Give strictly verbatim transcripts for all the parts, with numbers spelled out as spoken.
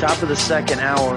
Top of the second hour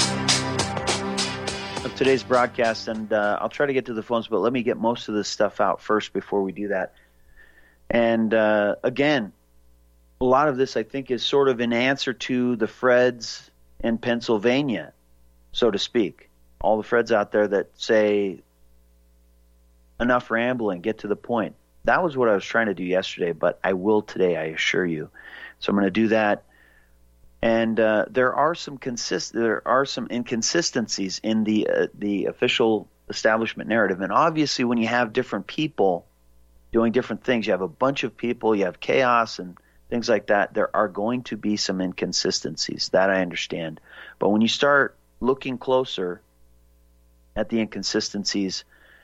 of today's broadcast, and uh, I'll try to get to the phones, but let me get most of this stuff out first before we do that. And uh, again, a lot of this, I think, is sort of an answer to the Freds in Pennsylvania, so to speak. All the Freds out there that say, enough rambling, get to the point. That was what I was trying to do yesterday, but I will today, I assure you. So I'm going to do that. And uh, there are some consist there are some inconsistencies in the uh, the official establishment narrative. And obviously, when you have different people doing different things, you have a bunch of people, you have chaos and things like that, there are going to be some inconsistencies. That I understand. But when you start looking closer at the inconsistencies,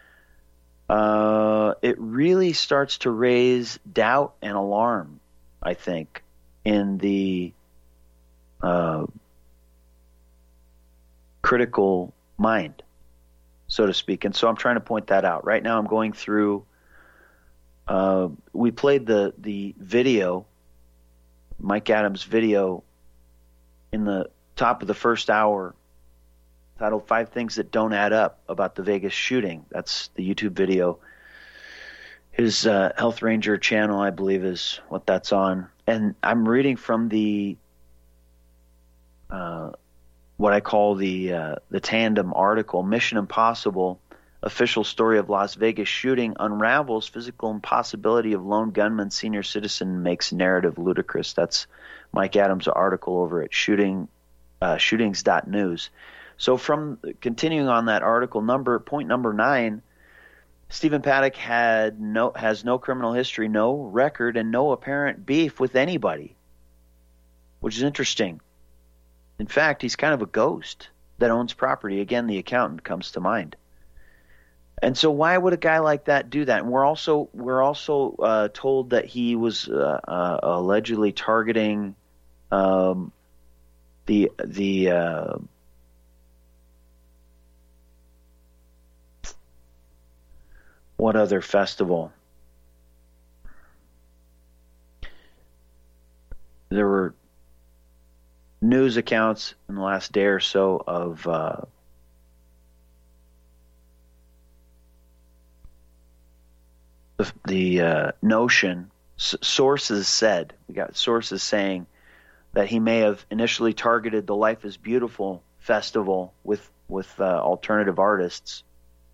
uh, it really starts to raise doubt and alarm, I think, in the uh, critical mind, so to speak. And so I'm trying to point that out. Right now I'm going through, uh, we played the, the video, Mike Adams video, in the top of the first hour, titled Five Things That Don't Add Up about the Vegas shooting. That's the YouTube video. His uh, Health Ranger channel, I believe, is what that's on. And I'm reading from the uh, what I call the uh, the tandem article, Mission Impossible, Official Story of Las Vegas Shooting Unravels Physical Impossibility of Lone Gunman Senior Citizen Makes Narrative Ludicrous. That's Mike Adams' article over at shooting uh, shootings dot news. So from continuing on that article, number point number nine, Stephen Paddock had no has no criminal history, no record, and no apparent beef with anybody, which is interesting. In fact, he's kind of a ghost that owns property. Again, the accountant comes to mind. And so, why would a guy like that do that? And we're also we're also uh, told that he was uh, uh, allegedly targeting um, the the. Uh, What other festival? There were news accounts in the last day or so of uh, the, the uh, notion, s- sources said, we got sources saying that he may have initially targeted the Life is Beautiful festival with, with uh, alternative artists.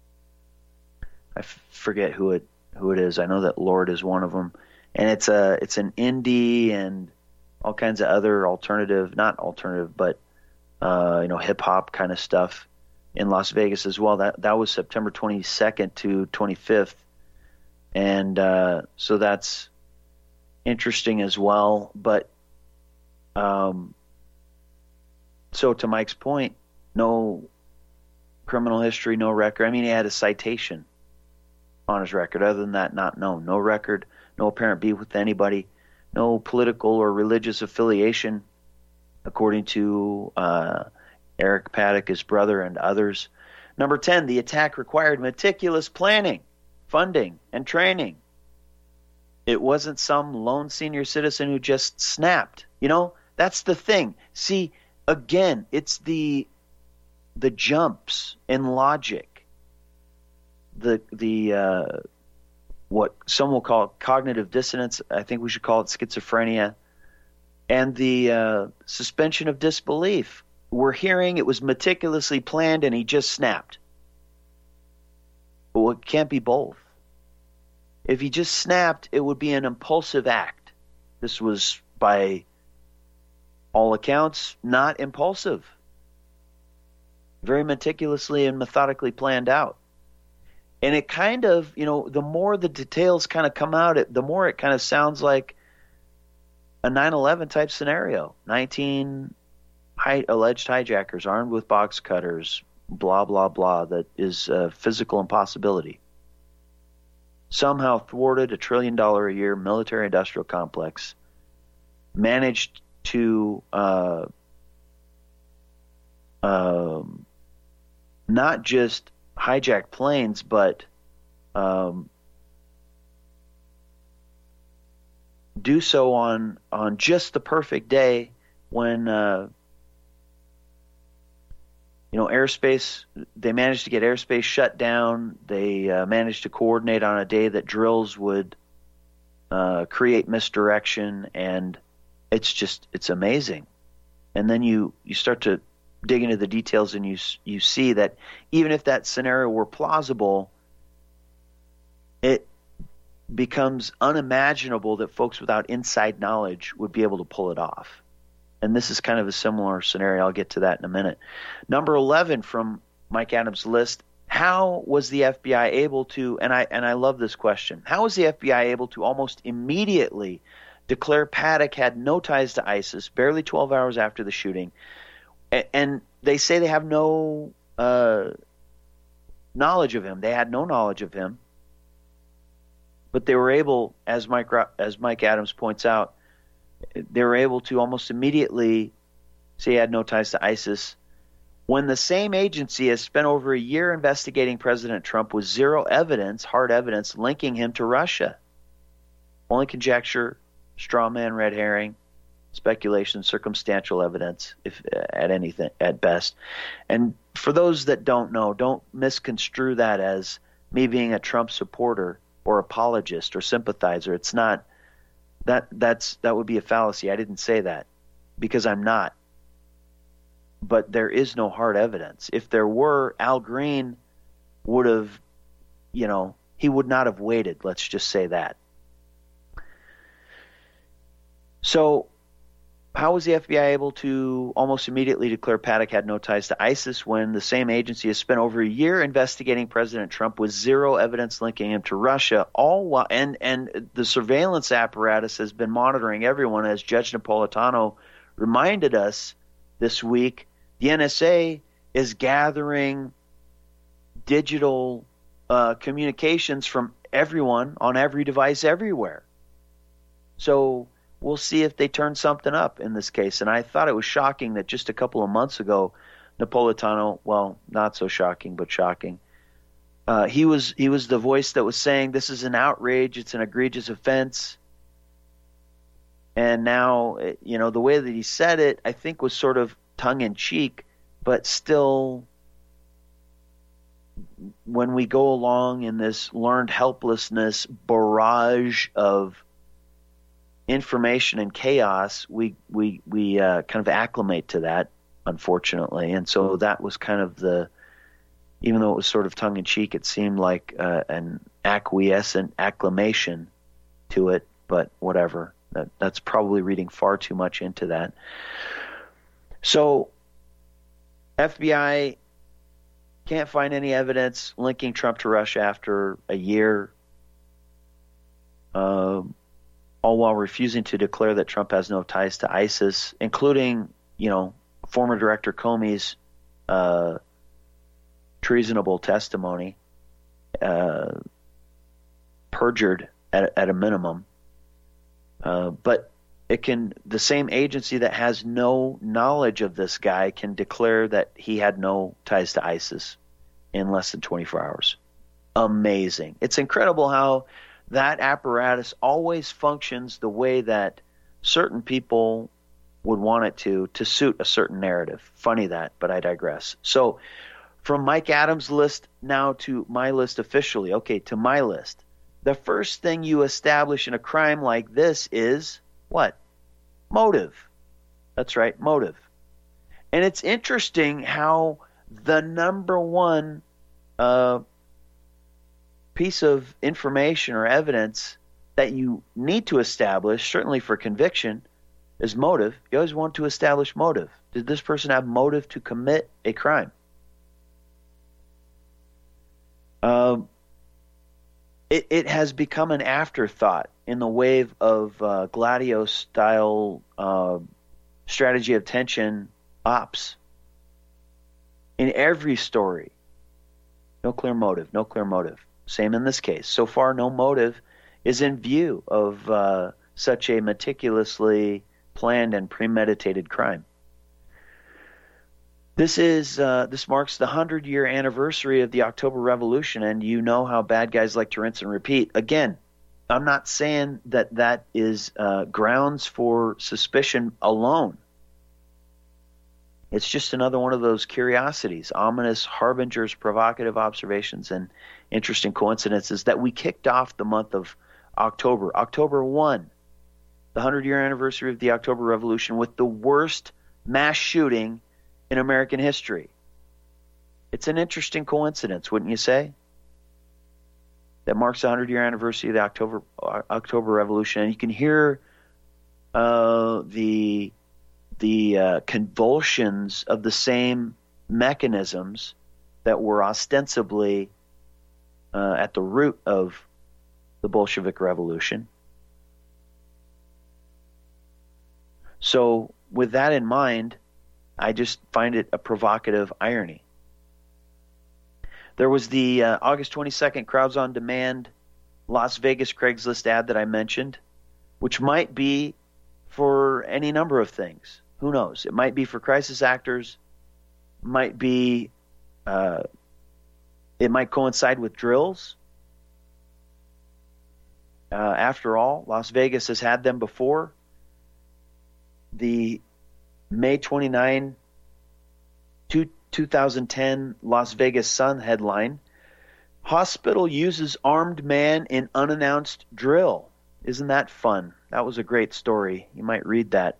I forget who it who it is. I know that Lord is one of them, and it's a it's an indie and all kinds of other alternative, not alternative, but uh, you know, hip hop kind of stuff in Las Vegas as well. That that was September twenty-second to twenty-fifth, and uh, so that's interesting as well. But um, so to Mike's point, no criminal history, no record. I mean, he had a citation on his record. Other than that, not known. No record, no apparent beef with anybody, no political or religious affiliation, according to uh, Eric Paddock, his brother, and others. Number ten, the attack required meticulous planning, funding, and training. It wasn't some lone senior citizen who just snapped. You know, that's the thing. See, again, it's the the jumps in logic. The the uh, what some will call cognitive dissonance, I think we should call it schizophrenia, and the uh, suspension of disbelief. We're hearing it was meticulously planned and he just snapped. Well, it can't be both. If he just snapped, it would be an impulsive act. This was, by all accounts, not impulsive. Very meticulously and methodically planned out. And it kind of, you know, the more the details kind of come out, it, the more it kind of sounds like a nine eleven type scenario. nineteen hi- alleged hijackers armed with box cutters, blah, blah, blah, that is a physical impossibility. Somehow thwarted a trillion dollar a year military industrial complex, managed to uh, um, not just hijack planes, but um, do so on on just the perfect day when uh, you know, airspace, they managed to get airspace shut down. They uh, managed to coordinate on a day that drills would uh, create misdirection, and it's just, it's amazing. And then you, you start to dig into the details, and you you see that even if that scenario were plausible, it becomes unimaginable that folks without inside knowledge would be able to pull it off. And this is kind of a similar scenario. I'll get to that in a minute. Number eleven from Mike Adams' list, how was the F B I able to, and I and I love this question, how was the F B I able to almost immediately declare Paddock had no ties to ISIS barely twelve hours after the shooting? And they say they have no uh, knowledge of him. They had no knowledge of him. But they were able, as Mike, as Mike Adams points out, they were able to almost immediately say he had no ties to ISIS when the same agency has spent over a year investigating President Trump with zero evidence, hard evidence, linking him to Russia. Only conjecture, straw man, red herring, speculation, circumstantial evidence, if at anything, at best. And for those that don't know, don't misconstrue that as me being a Trump supporter or apologist or sympathizer. It's not that. That's that would be a fallacy. I didn't say that because I'm not. But there is no hard evidence. If there were, Al Green would have, you know, he would not have waited. Let's just say that. So how was the F B I able to almost immediately declare Paddock had no ties to ISIS when the same agency has spent over a year investigating President Trump with zero evidence linking him to Russia, all while, and, and the surveillance apparatus has been monitoring everyone, as Judge Napolitano reminded us this week. The N S A is gathering digital uh, communications from everyone on every device everywhere. So we'll see if they turn something up in this case. And I thought it was shocking that just a couple of months ago, Napolitano, well, not so shocking, but shocking, uh, he was he was the voice that was saying this is an outrage, it's an egregious offense. And now, you know, the way that he said it, I think was sort of tongue-in-cheek, but still, when we go along in this learned helplessness barrage of information and chaos, we we we uh, kind of acclimate to that, unfortunately. And so that was kind of the, even though it was sort of tongue-in-cheek, it seemed like uh, an acquiescent acclamation to it, but whatever. That, that's probably reading far too much into that. So F B I can't find any evidence linking Trump to Russia after a year. Um, all while refusing to declare that Trump has no ties to ISIS, including, you know, former Director Comey's uh, treasonable testimony, uh, perjured at, at a minimum. Uh, but it can, the same agency that has no knowledge of this guy can declare that he had no ties to ISIS in less than twenty-four hours. Amazing. It's incredible how that apparatus always functions the way that certain people would want it to, to suit a certain narrative. Funny that, but I digress. So from Mike Adams' list now to my list officially. Okay, to my list. The first thing you establish in a crime like this is what? Motive. That's right, motive. And it's interesting how the number one uh, piece of information or evidence that you need to establish, certainly for conviction, is motive. You always want to establish motive. Did this person have motive to commit a crime? Um, it, it has become an afterthought in the wave of uh, Gladio-style uh, strategy of tension ops. In every story, no clear motive, no clear motive. Same in this case. So far, no motive is in view of uh, such a meticulously planned and premeditated crime. This is uh, this marks the hundred-year anniversary of the October Revolution, and you know how bad guys like to rinse and repeat. Again, I'm not saying that that is uh, grounds for suspicion alone. It's just another one of those curiosities, ominous harbingers, provocative observations, and interesting coincidences that we kicked off the month of October. October first, the hundred-year anniversary of the October Revolution, with the worst mass shooting in American history. It's an interesting coincidence, wouldn't you say? That marks the hundred-year anniversary of the October uh, October Revolution, and you can hear uh, the the uh, convulsions of the same mechanisms that were ostensibly uh, at the root of the Bolshevik Revolution. So with that in mind, I just find it a provocative irony. There was the uh, August twenty-second Crowds on Demand Las Vegas Craigslist ad that I mentioned, which might be for any number of things. Who knows? It might be for crisis actors, might be, uh, it might coincide with drills. Uh, after all, Las Vegas has had them before. The May twenty-ninth, two thousand ten Las Vegas Sun headline, hospital uses armed man in unannounced drill. Isn't that fun? That was a great story. You might read that.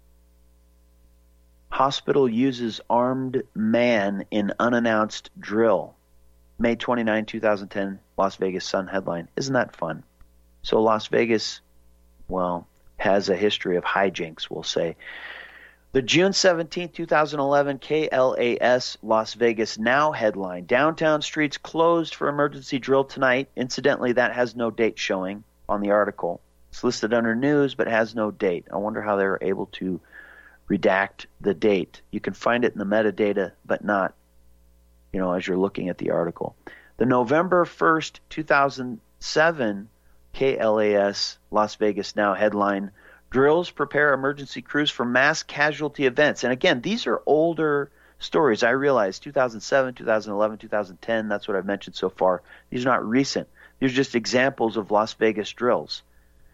Hospital uses armed man in unannounced drill. May twenty-ninth, twenty ten, Las Vegas Sun headline. Isn't that fun? So Las Vegas, well, has a history of hijinks, we'll say. The June seventeenth, twenty eleven K L A S Las Vegas Now headline, downtown streets closed for emergency drill tonight. Incidentally, that has no date showing on the article. It's listed under news, but has no date. I wonder how they were able to redact the date. You can find it in the metadata, but not, you know, as you're looking at the article. The November first, two thousand seven K L A S Las Vegas Now headline, drills prepare emergency crews for mass casualty events. And again, these are older stories. I realize two thousand seven, two thousand eleven, two thousand ten, that's what I've mentioned so far. These are not recent. These are just examples of Las Vegas drills.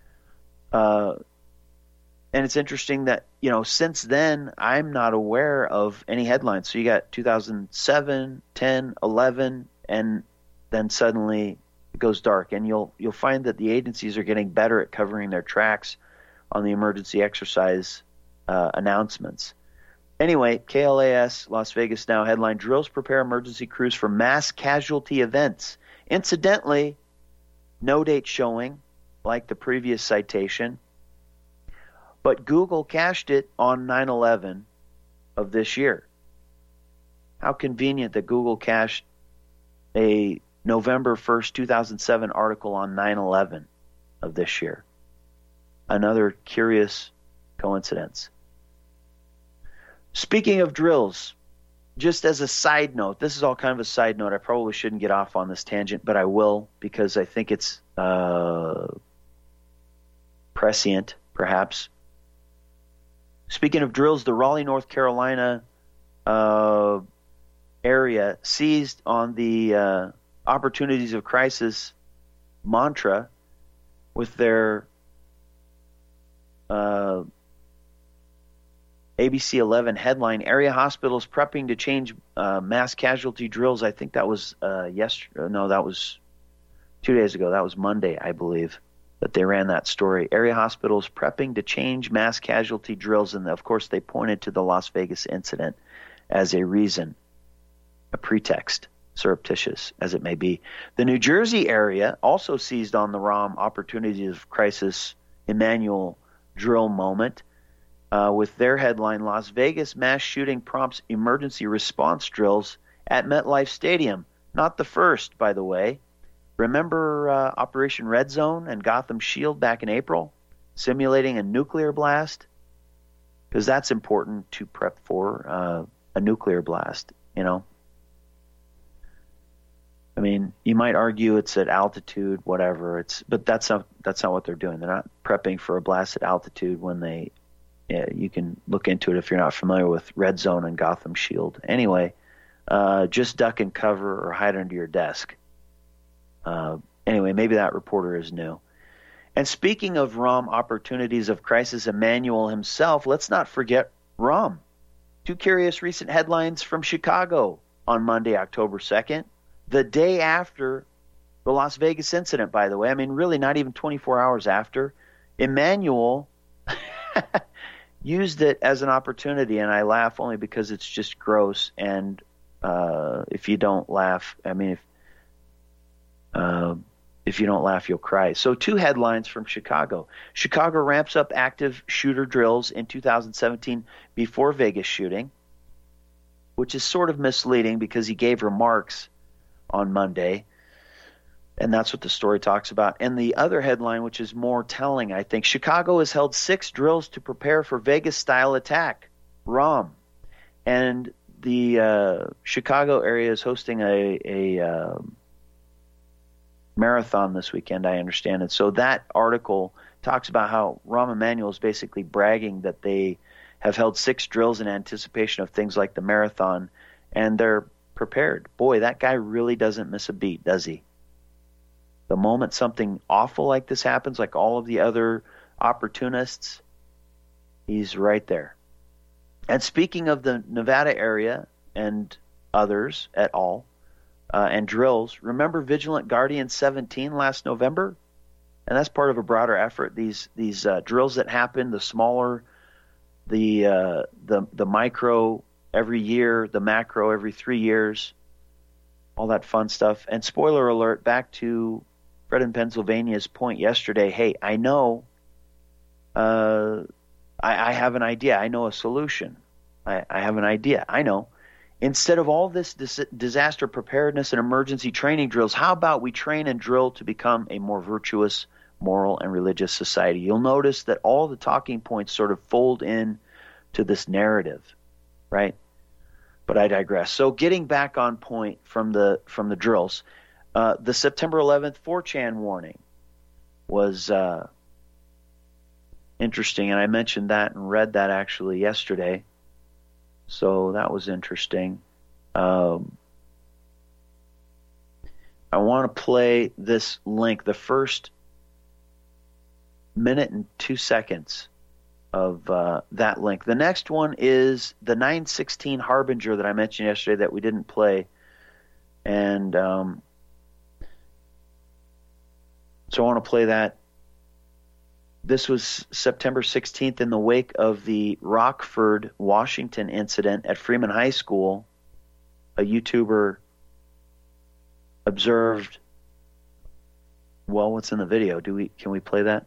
Uh, and it's interesting that, you know, since then, I'm not aware of any headlines. So you got two thousand seven, ten, eleven, and then suddenly it goes dark. And you'll you'll find that the agencies are getting better at covering their tracks on the emergency exercise uh, announcements. Anyway, K L A S Las Vegas Now headline, drills prepare emergency crews for mass casualty events. Incidentally, no date showing, like the previous citation, but Google cached it on nine eleven of this year. How convenient that Google cached a November first, two thousand seven article on nine eleven of this year. Another curious coincidence. Speaking of drills, just as a side note, this is all kind of a side note. I probably shouldn't get off on this tangent, but I will because I think it's uh, prescient, perhaps. Speaking of drills, the Raleigh, North Carolina uh, area seized on the uh, opportunities of crisis mantra with their Uh, A B C eleven headline, area hospitals prepping to change uh, mass casualty drills. I think that was uh, yesterday. No, that was two days ago. That was Monday, I believe, that they ran that story. Area hospitals prepping to change mass casualty drills. And, of course, they pointed to the Las Vegas incident as a reason, a pretext, surreptitious as it may be. The New Jersey area also seized on the R O M opportunities of crisis Emmanuel drill moment uh, with their headline, Las Vegas mass shooting prompts emergency response drills at MetLife Stadium. Not the first, by the way. Remember uh, Operation Red Zone and Gotham Shield back in April, simulating a nuclear blast? Because that's important to prep for uh, a nuclear blast, you know. I mean, you might argue it's at altitude, whatever. It's, but that's not that's not what they're doing. They're not prepping for a blast at altitude when they. Yeah, you can look into it if you're not familiar with Red Zone and Gotham Shield. Anyway, uh, just duck and cover or hide under your desk. Uh, anyway, maybe that reporter is new. And speaking of R O M opportunities of crisis, Emmanuel himself, let's not forget R O M. Two curious recent headlines from Chicago on Monday, October second, the day after the Las Vegas incident, by the way. I mean, really not even twenty-four hours after. Emmanuel used it as an opportunity, and I laugh only because it's just gross. And uh, if you don't laugh, I mean, if uh, if you don't laugh, you'll cry. So two headlines from Chicago. Chicago ramps up active shooter drills in two thousand seventeen before Vegas shooting, which is sort of misleading because he gave remarks on Monday, and that's what the story talks about. And the other headline, which is more telling, I think, Chicago has held six drills to prepare for Vegas-style attack, R O M. And the uh, Chicago area is hosting a, a uh, marathon this weekend, I understand. And so that article talks about how Rahm Emanuel is basically bragging that they have held six drills in anticipation of things like the marathon, and they're prepared. Boy, that guy really doesn't miss a beat, does he? The moment something awful like this happens, like all of the other opportunists, he's right there. And speaking of the Nevada area and others et al., uh, and drills, remember Vigilant Guardian seventeen last November? And that's part of a broader effort. These these uh, drills that happen, the smaller, the uh, the the micro every year, the macro every three years, all that fun stuff. And spoiler alert, back to Fred in Pennsylvania's point yesterday, hey, I know, uh, I, I have an idea. I know a solution. I, I have an idea. I know. Instead of all this dis- disaster preparedness and emergency training drills, how about we train and drill to become a more virtuous, moral, and religious society? You'll notice that all the talking points sort of fold in to this narrative, right? But I digress. So getting back on point from the from the drills, uh, the September eleventh four chan warning was uh, interesting, and I mentioned that and read that actually yesterday. So that was interesting. Um, I want to play this link, the first minute and two seconds of uh, that link. The next one is the nine sixteen Harbinger that I mentioned yesterday that we didn't play. And um, so I want to play that. This was September sixteenth in the wake of the Rockford, Washington incident at Freeman High School. A YouTuber observed, well, what's in the video? Do we can we play that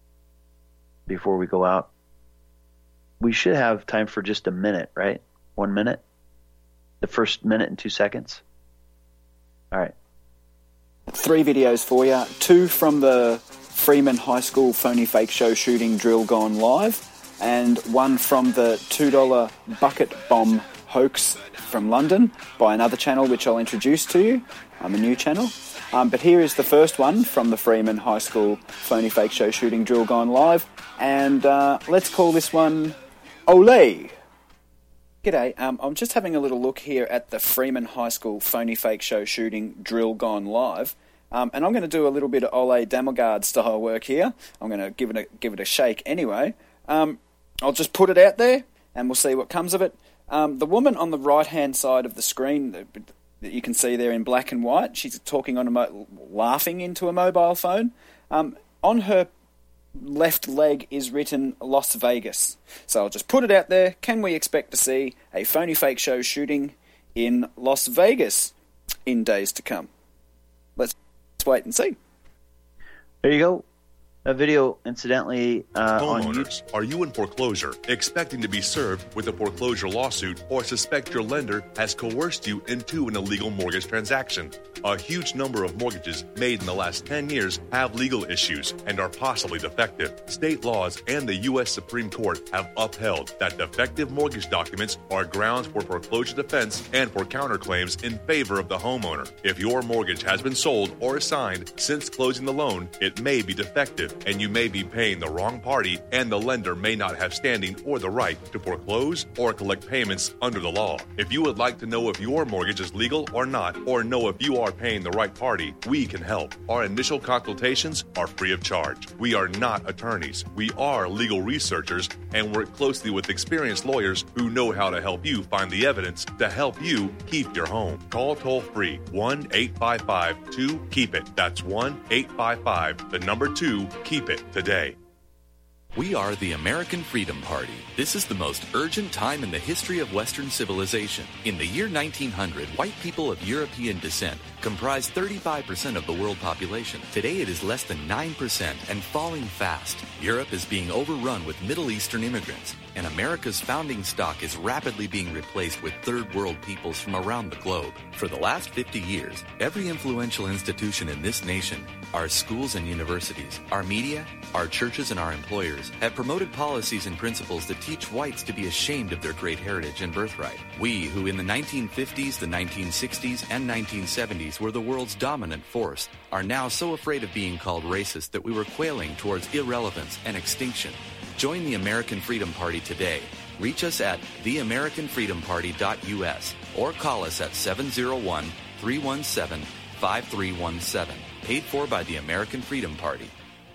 before we go out? We should have time for just a minute, right? One minute? The first minute and two seconds? All right. Three videos for you. Two from the Freeman High School phony fake show shooting drill gone live, and one from the two dollar bucket bomb hoax from London by another channel which I'll introduce to you. I'm a new channel. Um, but here is the first one from the Freeman High School phony fake show shooting drill gone live, and uh, let's call this one Olé. G'day, um, I'm just having a little look here at the Freeman High School phony fake show shooting drill gone live. Um, and I'm going to do a little bit of Ole Damelgard style work here. I'm going to give it a give it a shake anyway. Um, I'll just put it out there, and we'll see what comes of it. Um, the woman on the right-hand side of the screen that, that you can see there in black and white, she's talking on a mo- laughing into a mobile phone. Um, on her left leg is written Las Vegas. So I'll just put it out there. Can we expect to see a phony fake show shooting in Las Vegas in days to come? Let's wait and see. There you go. A video, incidentally, uh, on Homeowners, are you in foreclosure, expecting to be served with a foreclosure lawsuit, or suspect your lender has coerced you into an illegal mortgage transaction? A huge number of mortgages made in the last ten years have legal issues and are possibly defective. State laws and the U S Supreme Court have upheld that defective mortgage documents are grounds for foreclosure defense and for counterclaims in favor of the homeowner. If your mortgage has been sold or assigned since closing the loan, it may be defective, and you may be paying the wrong party, and the lender may not have standing or the right to foreclose or collect payments under the law. If you would like to know if your mortgage is legal or not, or know if you are are paying the right party, we can help. Our initial consultations are free of charge. We are not attorneys. We are legal researchers and work closely with experienced lawyers who know how to help you find the evidence to help you keep your home. Call toll-free one eight five five two keep it. That's one eight five five, the number two, keep it today. We are the American Freedom Party. This is the most urgent time in the history of Western civilization. In the year nineteen hundred, white people of European descent comprised thirty-five percent of the world population. Today it is less than nine percent and falling fast. Europe is being overrun with Middle Eastern immigrants, and America's founding stock is rapidly being replaced with third world peoples from around the globe. For the last fifty years, every influential institution in this nation, our schools and universities, our media, our churches and our employers have promoted policies and principles that teach whites to be ashamed of their great heritage and birthright. We, who in the nineteen fifties, the nineteen sixties, and nineteen seventies were the world's dominant force, are now so afraid of being called racist that we were quailing towards irrelevance and extinction. Join the American Freedom Party today. Reach us at the american freedom party dot u s or call us at seven oh one, three one seven, five three one seven. Paid for by the American Freedom Party.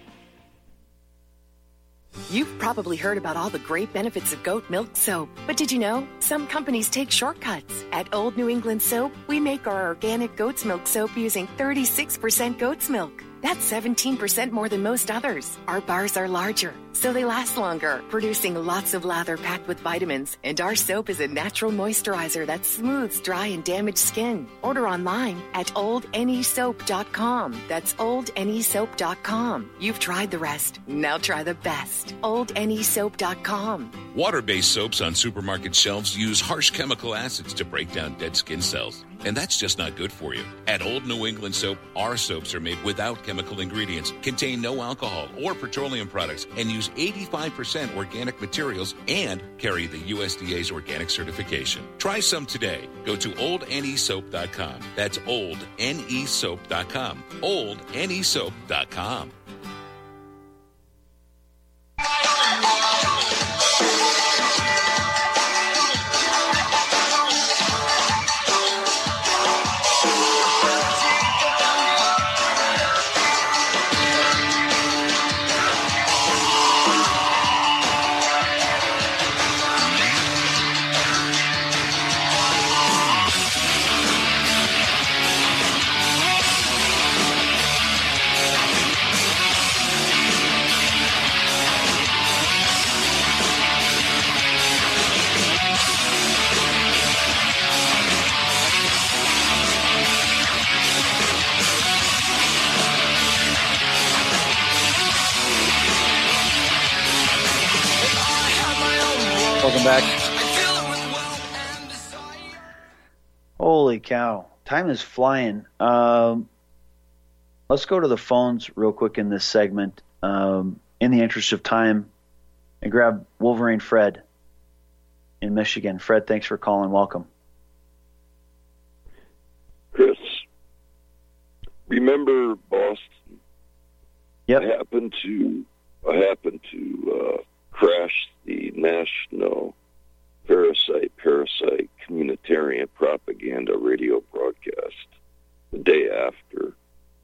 You've probably heard about all the great benefits of goat milk soap, but did you know some companies take shortcuts? At Old New England Soap, we make our organic goat's milk soap using thirty-six percent goat's milk. That's seventeen percent more than most others. Our bars are larger, so they last longer, producing lots of lather packed with vitamins. And our soap is a natural moisturizer that smooths dry and damaged skin. Order online at old n e soap dot com. That's old n e soap dot com. You've tried the rest. Now try the best. old n e soap dot com. Water-based soaps on supermarket shelves use harsh chemical acids to break down dead skin cells. And that's just not good for you. At Old New England Soap, our soaps are made without chemical ingredients, contain no alcohol or petroleum products, and use eighty-five percent organic materials and carry the U S D A's organic certification. Try some today. Go to old n e soap dot com. That's old n e soap dot com. old n e soap dot com. Welcome back. Holy cow. Time is flying. Um, let's go to the phones real quick in this segment. Um, in the interest of time, and grab Wolverine Fred in Michigan. Fred, thanks for calling. Welcome. Chris, remember Boston? Yep. I happened to, I happened to uh, crash the national parasite parasite communitarian propaganda radio broadcast the day after.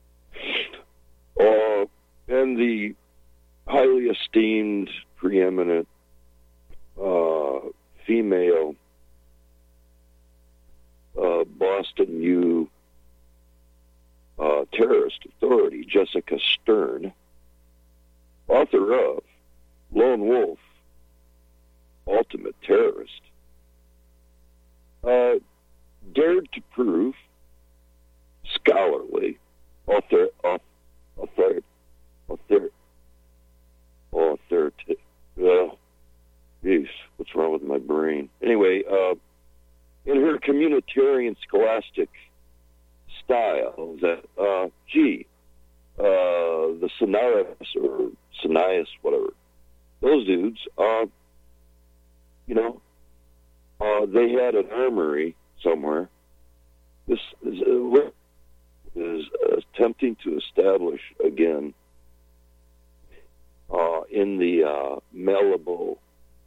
Uh, and the highly esteemed, preeminent uh, female uh, Boston U uh, terrorist authority, Jessica Stern, author of Lone Wolf, Ultimate Terrorist, uh, dared to prove scholarly, author, author, author, author, well, geez, what's wrong with my brain? Anyway, uh, in her communitarian scholastic style, that, uh, gee, uh, the Sinaias or Sinaias, whatever, those dudes, uh, you know, uh, they had an armory somewhere. This is, uh, is attempting to establish again uh, in the uh, malleable,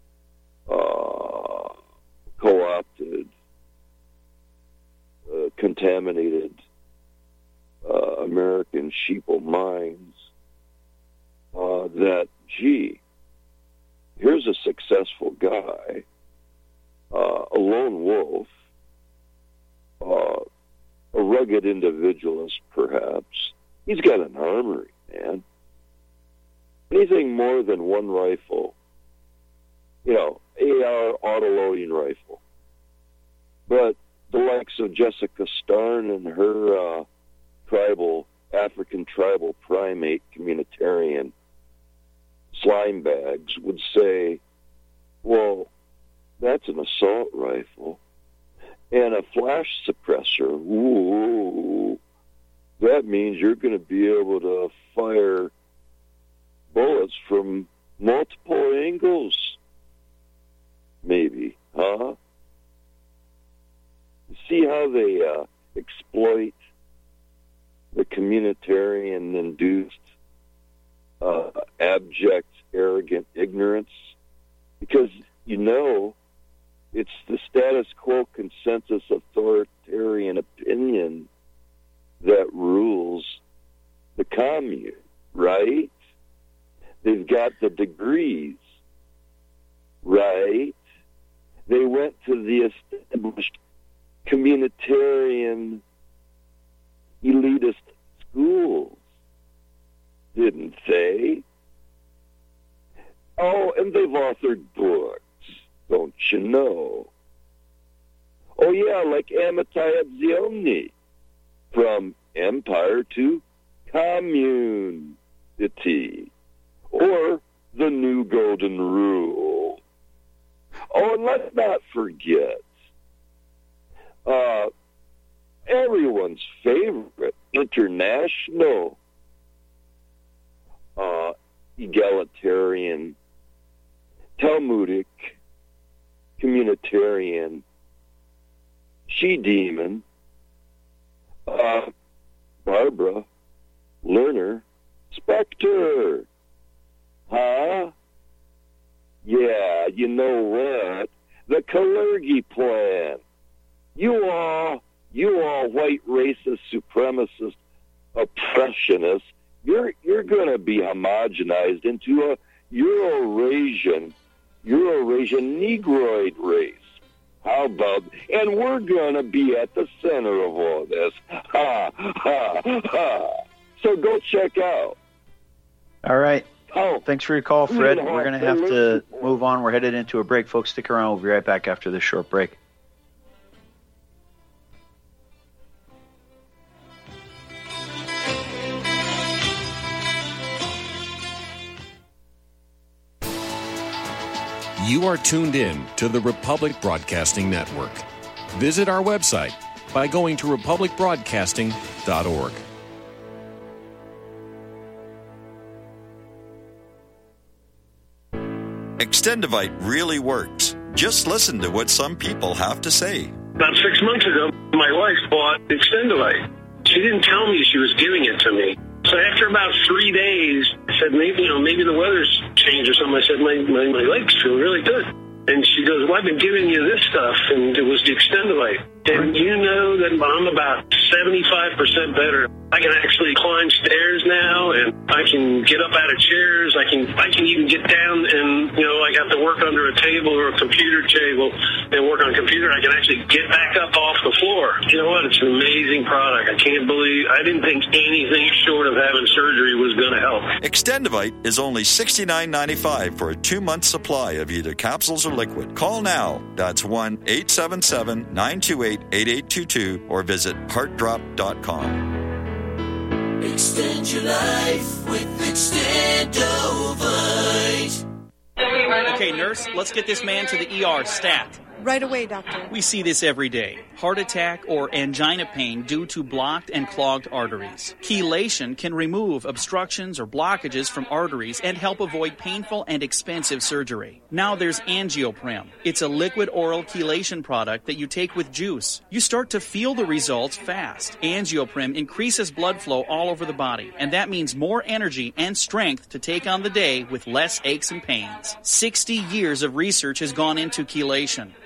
uh, co-opted, uh, contaminated uh, American sheeple minds uh, that, gee, here's a successful guy, uh, a lone wolf, uh, a rugged individualist, perhaps. He's got an armory, man. Anything more than one rifle, you know, A R autoloading rifle. But the likes of Jessica Starn and her uh, tribal, African tribal primate communitarian slime bags would say, well, that's an assault rifle. And a flash suppressor, ooh, that means you're going to be able to fire bullets from multiple angles. Maybe, huh? See how they uh, exploit the communitarian-induced, uh, abject, arrogant ignorance? Because, you know, it's the status quo consensus authoritarian opinion that rules the commune, right? They've got the degrees, right? They went to the established communitarian elitist schools, didn't they? Oh, and they've authored books, don't you know? Oh, yeah, like Amitai Etzioni, from empire to community, or the New Golden Rule. Oh, and let's not forget, uh, everyone's favorite international uh, egalitarian, Talmudic, communitarian, she-demon, uh, Barbara Lerner Specter. Huh? Yeah, you know what? The Kalergi plan. You all, you all white racist, supremacist, oppressionists, you're you're going to be homogenized into a Eurasian, Eurasian Negroid race. How about, and we're going to be at the center of all this. Ha, ha, ha. So go check out. All right. Oh, thanks for your call, Fred. We're going to have to move on. We're headed into a break. Folks, stick around. We'll be right back after this short break. You are tuned in to the Republic Broadcasting Network. Visit our website by going to republic broadcasting dot org. Extendivite really works. Just listen to what some people have to say. About six months ago, my wife bought Extendivite. She didn't tell me she was giving it to me. So after about three days, I said, maybe, you know, maybe the weather's changed or something. I said, my, my, my legs feel really good. And she goes, well, I've been giving you this stuff, and it was the Extendivite. And you know that I'm about seventy-five percent better. I can actually climb stairs now, and I can get up out of chairs. I can I can even get down and, you know, I have to work under a table or a computer table and work on a computer. I can actually get back up off the floor. You know what? It's an amazing product. I can't believe, I didn't think anything short of having surgery was going to help. Extendivite is only sixty-nine dollars and ninety-five cents for a two-month supply of either capsules or liquid. Call now. That's one eight seven seven, nine two eight, eight eight two two or visit heart drop dot com. Extend your life with Extendovite. Okay, nurse, let's get this man to the E R stat. Right away, doctor. We see this every day. Heart attack or angina pain due to blocked and clogged arteries. Chelation can remove obstructions or blockages from arteries and help avoid painful and expensive surgery. Now there's Angioprim. It's a liquid oral chelation product that you take with juice. You start to feel the results fast. Angioprim increases blood flow all over the body, and that means more energy and strength to take on the day with less aches and pains. sixty years of research has gone into chelation.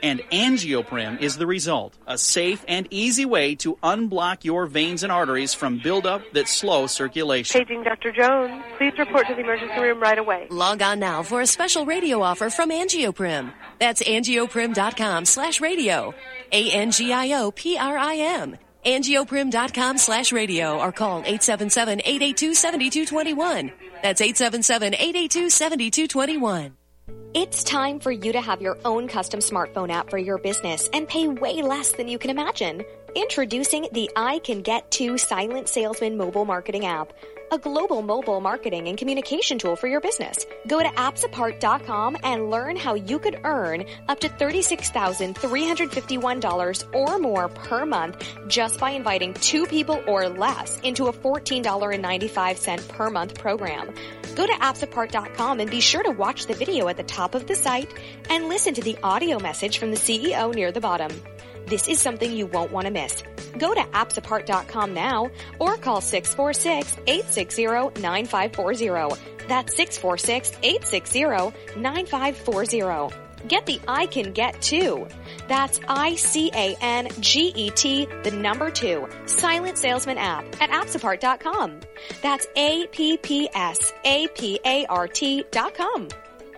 and Angioprim is the result. A safe and easy way to unblock your veins and arteries from buildup that slow circulation. Paging Doctor Jones. Please report to the emergency room right away. Log on now for a special radio offer from Angioprim. That's angioprim.com slash radio. A N G I O P R I M. angioprim.com slash radio or call eight seven seven, eight eight two, seven two two one. That's eight seven seven, eight eight two, seven two two one. It's time for you to have your own custom smartphone app for your business and pay way less than you can imagine. Introducing the I Can Get To Silent Salesman mobile marketing app, a global mobile marketing and communication tool for your business. Go to apps apart dot com and learn how you could earn up to thirty-six thousand three hundred fifty-one dollars or more per month just by inviting two people or less into a fourteen dollars and ninety-five cents per month program. Go to apps apart dot com and be sure to watch the video at the top of the site and listen to the audio message from the C E O near the bottom. This is something you won't want to miss. Go to apps apart dot com now or call six four six, eight six zero, nine five four zero. That's six four six, eight six zero, nine five four zero. Get the I Can Get To. That's I C A N G E T, the number two, Silent Salesman app at apps apart dot com. That's A P P S A P A R T dot com.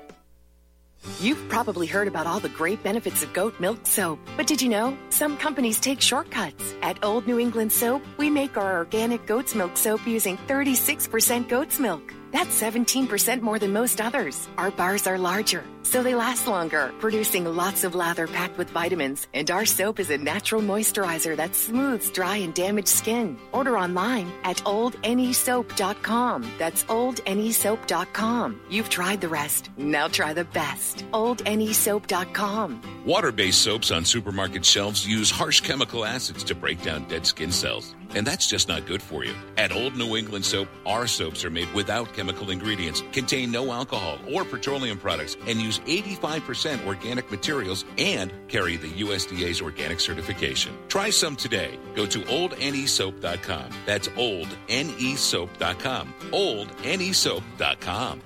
You've probably heard about all the great benefits of goat milk soap, but did you know some companies take shortcuts? At Old New England Soap, we make our organic goat's milk soap using thirty-six percent goat's milk. That's seventeen percent more than most others. Our bars are larger, so they last longer, producing lots of lather packed with vitamins. And our soap is a natural moisturizer that smooths dry and damaged skin. Order online at old n e soap dot com. That's old n e soap dot com. You've tried the rest. Now try the best. old n e soap dot com. Water-based soaps on supermarket shelves use harsh chemical acids to break down dead skin cells. And that's just not good for you. At Old New England Soap, our soaps are made without chemical ingredients, contain no alcohol or petroleum products, and use eighty-five percent organic materials and carry the U S D A's organic certification. Try some today. Go to old n e soap dot com. That's old n e soap dot com. old n e soap dot com.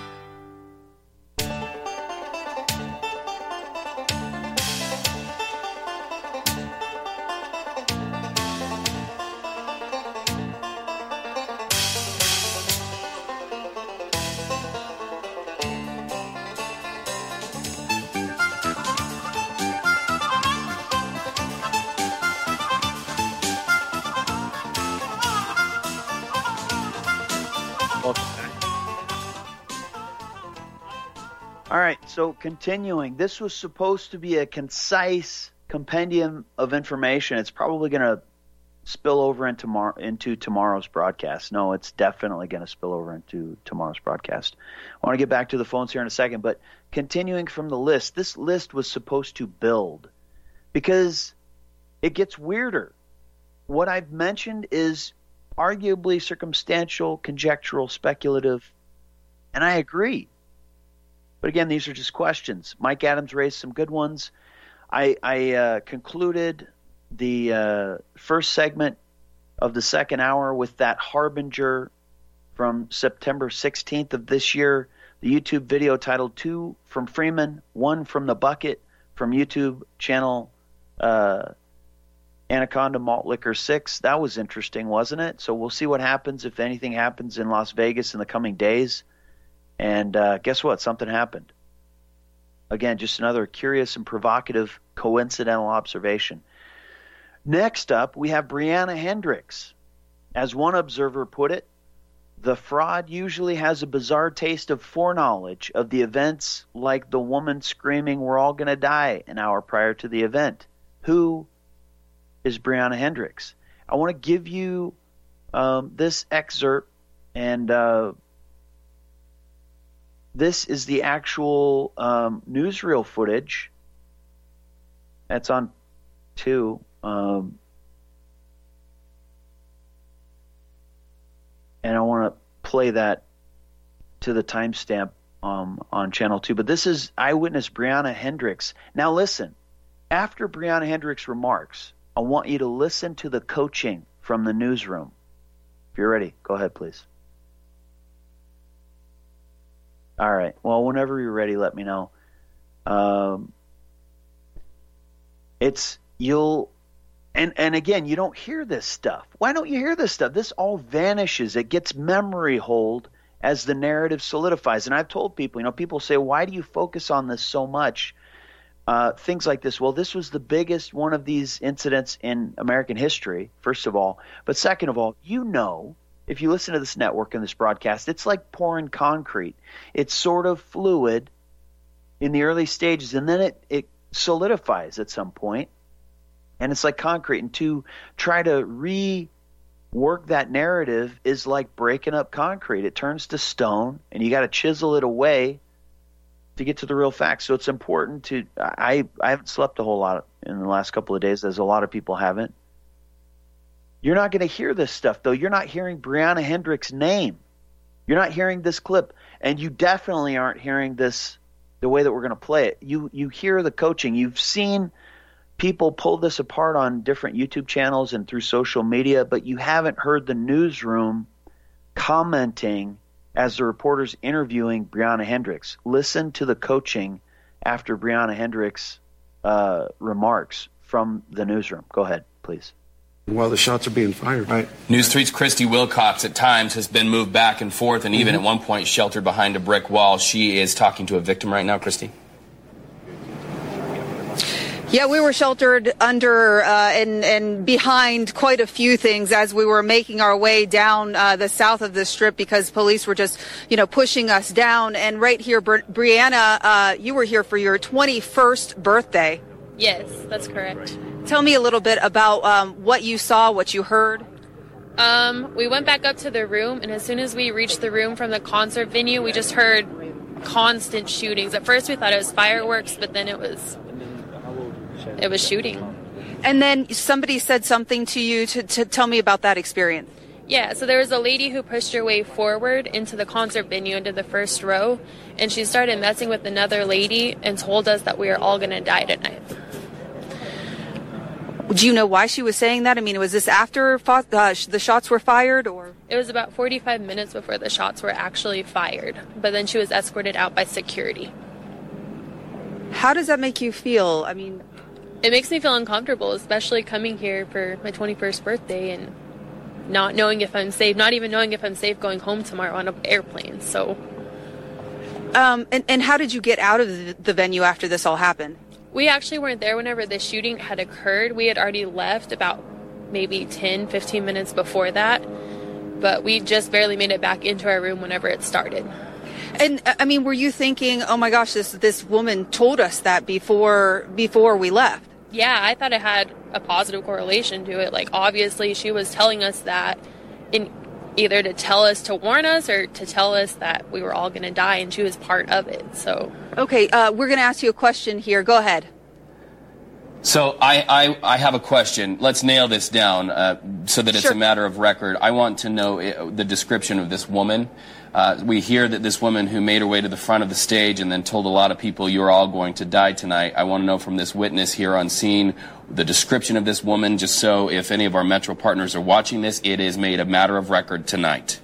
All right, so continuing, this was supposed to be a concise compendium of information. It's probably going to spill over into, mar- into tomorrow's broadcast. No, it's definitely going to spill over into tomorrow's broadcast. I want to get back to the phones here in a second, but continuing from the list, this list was supposed to build because it gets weirder. What I've mentioned is arguably circumstantial, conjectural, speculative, and I agree. But again, these are just questions. Mike Adams raised some good ones. I, I uh, concluded the uh, first segment of the second hour with that harbinger from September sixteenth of this year, the YouTube video titled Two from Freeman, One from the Bucket from YouTube channel uh, Anaconda Malt Liquor six. That was interesting, wasn't it? So we'll see what happens if anything happens in Las Vegas in the coming days. And uh, guess what? Something happened. Again, just another curious and provocative coincidental observation. Next up, we have Brianna Hendricks. As one observer put it, the fraud usually has a bizarre taste of foreknowledge of the events, like the woman screaming, "We're all going to die," an hour prior to the event. Who is Brianna Hendricks? I want to give you um, this excerpt, and uh, this is the actual um, newsreel footage. That's on two. Um, and I want to play that to the timestamp um, on channel two. But this is eyewitness Brianna Hendricks. Now listen, after Brianna Hendricks' remarks, I want you to listen to the coaching from the newsroom. If you're ready, go ahead, please. All right. Well, whenever you're ready, let me know. Um, It's you'll and and again, you don't hear this stuff. Why don't you hear this stuff? This all vanishes. It gets memory hold as the narrative solidifies. And I've told people, you know, people say, why do you focus on this so much? Uh, things like this. Well, this was the biggest one of these incidents in American history, first of all. But second of all, you know, if you listen to this network and this broadcast, it's like pouring concrete. It's sort of fluid in the early stages, and then it, it solidifies at some point, and it's like concrete. And to try to rework that narrative is like breaking up concrete. It turns to stone, and you got to chisel it away to get to the real facts. So it's important to – I I haven't slept a whole lot in the last couple of days, as a lot of people haven't. You're not going to hear this stuff, though. You're not hearing Brianna Hendricks' name. You're not hearing this clip, and you definitely aren't hearing this the way that we're going to play it. You you hear the coaching. You've seen people pull this apart on different YouTube channels and through social media, but you haven't heard the newsroom commenting as the reporter's interviewing Brianna Hendricks. Listen to the coaching after Brianna Hendricks' uh, remarks from the newsroom. Go ahead, please. While the shots are being fired, right? News three's Christy Wilcox at times has been moved back and forth and even mm-hmm. at one point sheltered behind a brick wall. She is talking to a victim right now. Christy? Yeah, we were sheltered under uh, and, and behind quite a few things as we were making our way down uh, the south of the strip because police were just, you know, pushing us down. And right here, Bri- Brianna, uh, you were here for your twenty-first birthday. Yes, that's correct. Tell me a little bit about um, what you saw, what you heard. Um, we went back up to the room, and as soon as we reached the room from the concert venue, we just heard constant shootings. At first, we thought it was fireworks, but then it was it was shooting. And then somebody said something to you to, to tell me about that experience. Yeah, so there was a lady who pushed her way forward into the concert venue into the first row, and she started messing with another lady and told us that we were all going to die tonight. Do you know why she was saying that? I mean, was this after uh, the shots were fired, or? It was about forty-five minutes before the shots were actually fired, but then she was escorted out by security. How does that make you feel? I mean, it makes me feel uncomfortable, especially coming here for my twenty-first birthday and not knowing if I'm safe, not even knowing if I'm safe going home tomorrow on an airplane. So, um, and and how did you get out of the, the venue after this all happened? We actually weren't there whenever the shooting had occurred. We had already left about maybe ten, fifteen minutes before that, but we just barely made it back into our room whenever it started. And I mean, were you thinking, "Oh my gosh, this this woman told us that before before we left"? Yeah, I thought it had a positive correlation to it. Like, obviously, she was telling us that in either to tell us to warn us or to tell us that we were all going to die, and she was part of it. So, okay, uh, we're going to ask you a question here. Go ahead. So I, I, I have a question. Let's nail this down uh, so that it's Sure. a matter of record. I want to know uh, the description of this woman. Uh, we hear that this woman who made her way to the front of the stage and then told a lot of people, you're all going to die tonight. I want to know from this witness here on scene the description of this woman, just so if any of our Metro partners are watching this, it is made a matter of record tonight.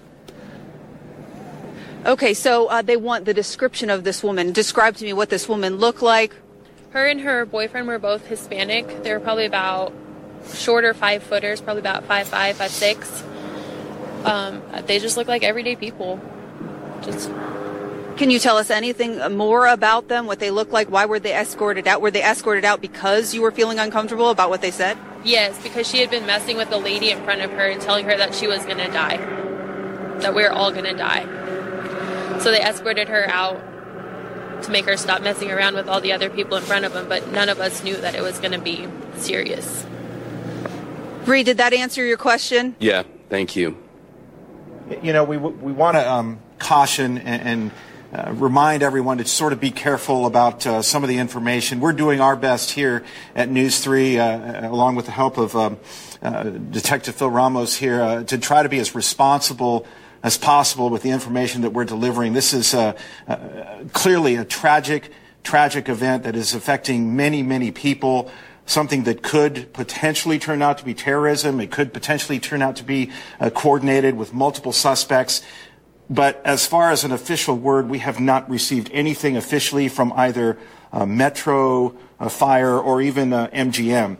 Okay, so uh, they want the description of this woman. Describe to me what this woman looked like. Her and her boyfriend were both Hispanic. They were probably about shorter five footers, probably about five five, five six. Um, they just look like everyday people. Just. Can you tell us anything more about them, what they look like? Why were they escorted out? Were they escorted out because you were feeling uncomfortable about what they said? Yes, because she had been messing with the lady in front of her and telling her that she was going to die, that we were all going to die. So they escorted her out to make her stop messing around with all the other people in front of them, but none of us knew that it was going to be serious. Bree, did that answer your question? Yeah, thank you. You know, we we want to um, caution and, and uh, remind everyone to sort of be careful about uh, some of the information. We're doing our best here at News three, uh, along with the help of um, uh, Detective Phil Ramos here, uh, to try to be as responsible as possible with the information that we're delivering. This is uh, uh, clearly a tragic, tragic event that is affecting many, many people. Something that could potentially turn out to be terrorism. It could potentially turn out to be uh, coordinated with multiple suspects. But as far as an official word, we have not received anything officially from either uh, Metro uh, Fire or even uh, M G M.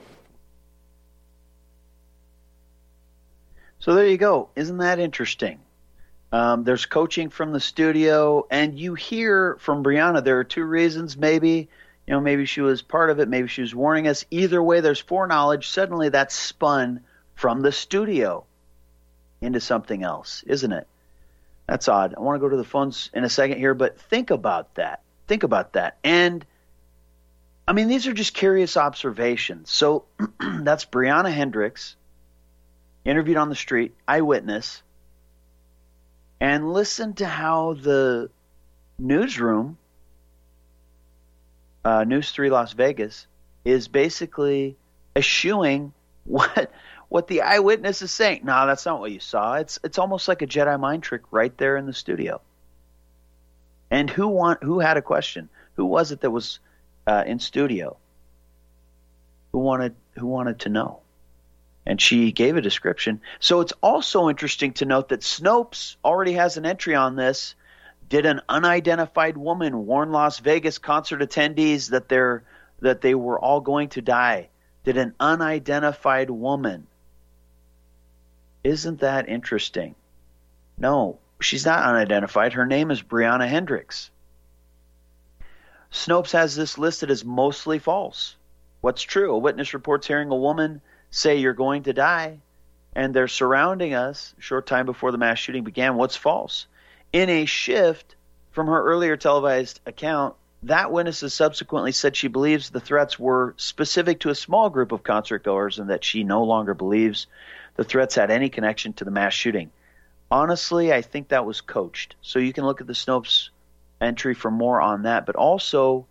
So there you go. Isn't that interesting? Um, there's coaching from the studio, and you hear from Brianna there are two reasons. Maybe, you know, maybe she was part of it. Maybe she was warning us. Either way, there's foreknowledge. Suddenly that's spun from the studio into something else, isn't it? That's odd. I want to go to the phones in a second here, but think about that. Think about that. And, I mean, these are just curious observations. So that's Brianna Hendricks, interviewed on the street, eyewitness. And listen to how the newsroom, uh, News three Las Vegas, is basically eschewing what what the eyewitness is saying. No, that's not what you saw. It's it's almost like a Jedi mind trick right there in the studio. And who want who had a question? Who was it that was uh, in studio? Who wanted who wanted to know? And she gave a description. So it's also interesting to note that Snopes already has an entry on this. Did an unidentified woman warn Las Vegas concert attendees that they're that they were all going to die? Did an unidentified woman? Isn't that interesting? No, she's not unidentified. Her name is Brianna Hendricks. Snopes has this listed as mostly false. What's true? A witness reports hearing a woman say you're going to die, and they're surrounding us a short time before the mass shooting began. What's false? In a shift from her earlier televised account, that witness has subsequently said she believes the threats were specific to a small group of concertgoers and that she no longer believes the threats had any connection to the mass shooting. Honestly, I think that was coached. So you can look at the Snopes entry for more on that. But also,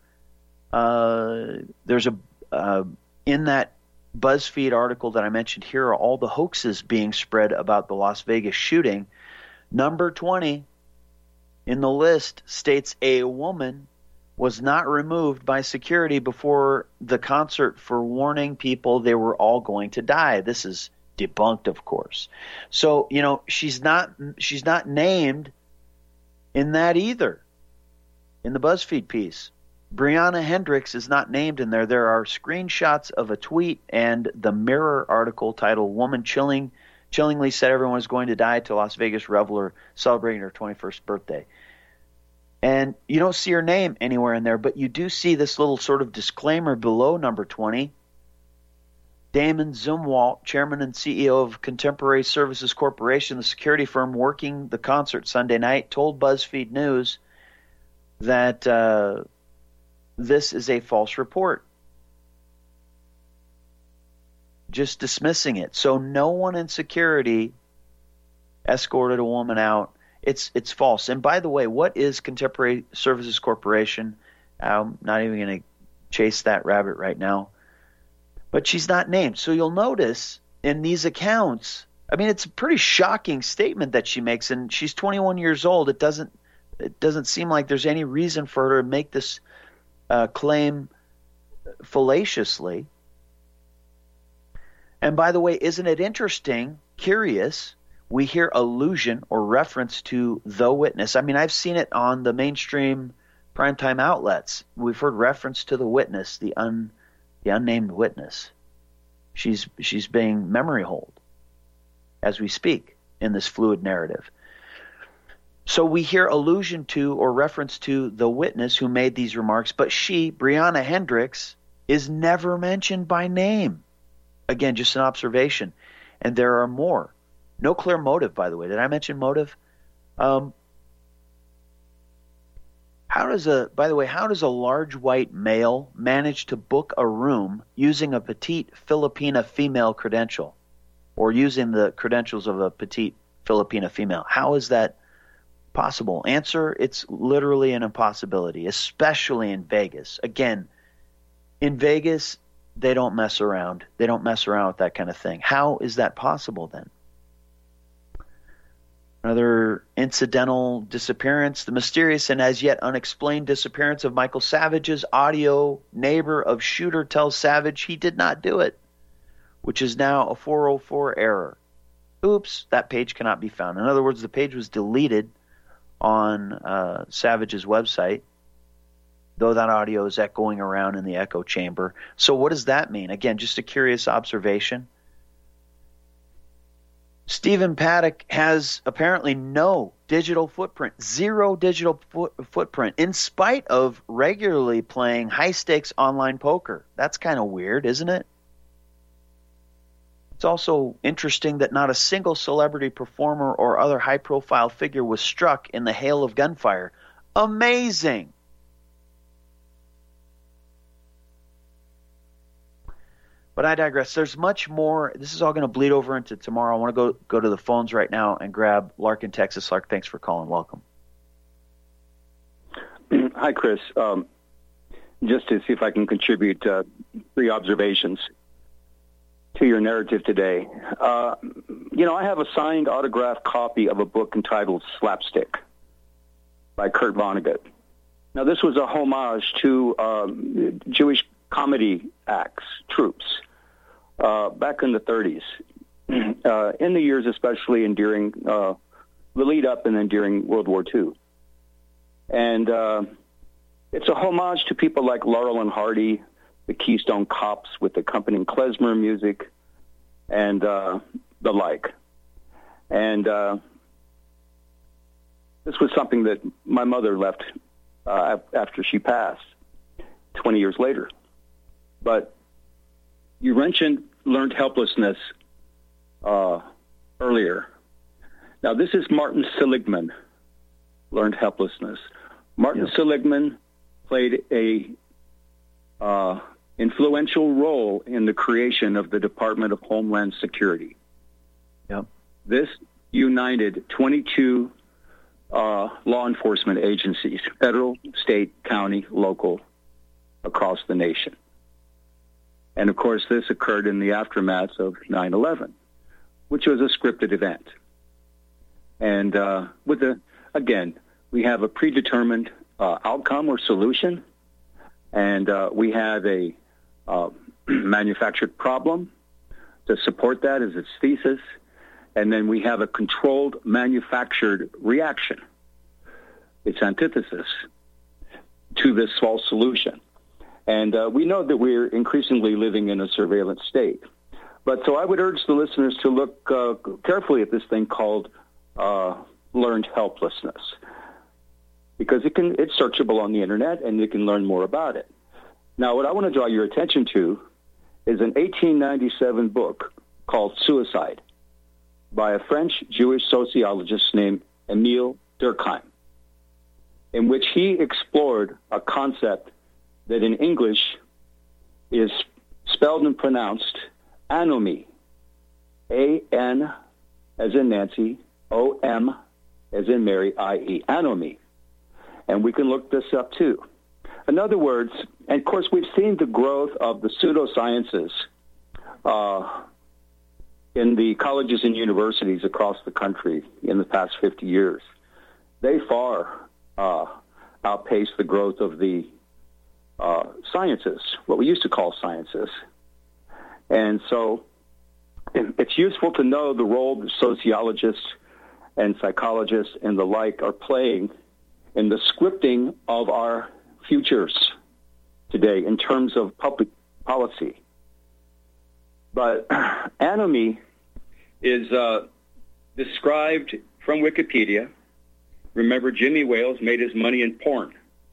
uh, there's a uh, in that BuzzFeed article that I mentioned here are all the hoaxes being spread about the Las Vegas shooting. Number twenty in the list states a woman was not removed by security before the concert for warning people they were all going to die. This is debunked, of course. So, you know, she's not she's not named in that either in the BuzzFeed piece. Brianna Hendricks is not named in there. There are screenshots of a tweet and the Mirror article titled "Woman Chilling Chillingly Said Everyone is Going to Die to Las Vegas Reveler Celebrating Her twenty-first Birthday." And you don't see her name anywhere in there, but you do see this little sort of disclaimer below number twenty. Damon Zumwalt, chairman and C E O of Contemporary Services Corporation, the security firm working the concert Sunday night, told BuzzFeed News that uh, this is a false report. Just dismissing it. So no one in security escorted a woman out. It's it's false. And by the way, what is Contemporary Services Corporation? I'm not even going to chase that rabbit right now. But she's not named. So you'll notice in these accounts, I mean, it's a pretty shocking statement that she makes, and she's twenty-one years old. It doesn't it doesn't seem like there's any reason for her to make this uh, claim fallaciously. And by the way, isn't it interesting, curious, we hear allusion or reference to the witness. I mean, I've seen it on the mainstream primetime outlets. We've heard reference to the witness, the un, the unnamed witness. She's she's being memory holed as we speak in this fluid narrative. So we hear allusion to or reference to the witness who made these remarks, but she, Brianna Hendricks, is never mentioned by name. Again, just an observation. And there are more. No clear motive, by the way. Did I mention motive? Um, how does a, by the way, how does a large white male manage to book a room using a petite Filipina female credential, or using the credentials of a petite Filipina female? How is that possible? Answer: it's literally an impossibility, especially in Vegas. Again, in Vegas, they don't mess around. They don't mess around with that kind of thing. How is that possible then? Another incidental disappearance, the mysterious and as yet unexplained disappearance of Michael Savage's audio. Neighbor of shooter tells Savage he did not do it, which is now a four oh four error. Oops, that page cannot be found. In other words, the page was deleted on uh, Savage's website, though that audio is echoing around in the echo chamber. So what does that mean? Again, just a curious observation. Stephen Paddock has apparently no digital footprint, zero digital fo- footprint, in spite of regularly playing high-stakes online poker. That's kind of weird, isn't it? It's also interesting that not a single celebrity performer or other high-profile figure was struck in the hail of gunfire. Amazing! But I digress. There's much more. This is all going to bleed over into tomorrow. I want to go go to the phones right now and grab Lark in Texas. Lark, thanks for calling. Welcome. Hi, Chris. Um, just to see if I can contribute uh, three observations to your narrative today. Uh, you know, I have a signed autographed copy of a book entitled Slapstick by Kurt Vonnegut. Now, this was a homage to um, Jewish comedy acts, troops. Uh, back in the thirties, uh, in the years especially and during uh, the lead up and then during World War Two. And uh, it's a homage to people like Laurel and Hardy, the Keystone Cops with accompanying klezmer music, and uh, the like. And uh, this was something that my mother left uh, after she passed twenty years later. But you mentioned learned helplessness uh, earlier. Now, this is Martin Seligman, learned helplessness. Martin yep. Seligman played a uh, influential role in the creation of the Department of Homeland Security. Yep. This united twenty-two uh, law enforcement agencies, federal, state, county, local, across the nation. And, of course, this occurred in the aftermath of nine eleven, which was a scripted event. And uh, with the, again, we have a predetermined uh, outcome or solution, and uh, we have a uh, manufactured problem to support that as its thesis, and then we have a controlled manufactured reaction, its antithesis to this false solution. And uh, we know that we're increasingly living in a surveillance state. But so I would urge the listeners to look uh, carefully at this thing called uh, learned helplessness, because it can it's searchable on the internet and you can learn more about it. Now, what I want to draw your attention to is an eighteen ninety-seven book called Suicide by a French Jewish sociologist named Emile Durkheim, in which he explored a concept that in English is spelled and pronounced anomie, A N as in Nancy, O M as in Mary, I E, anomie. And we can look this up too. In other words, and of course we've seen the growth of the pseudosciences uh, in the colleges and universities across the country in the past fifty years. They far uh, outpace the growth of the Uh, sciences, what we used to call sciences. And so it's useful to know the role that sociologists and psychologists and the like are playing in the scripting of our futures today in terms of public policy. But anomie is uh, described from Wikipedia. Remember, Jimmy Wales made his money in porn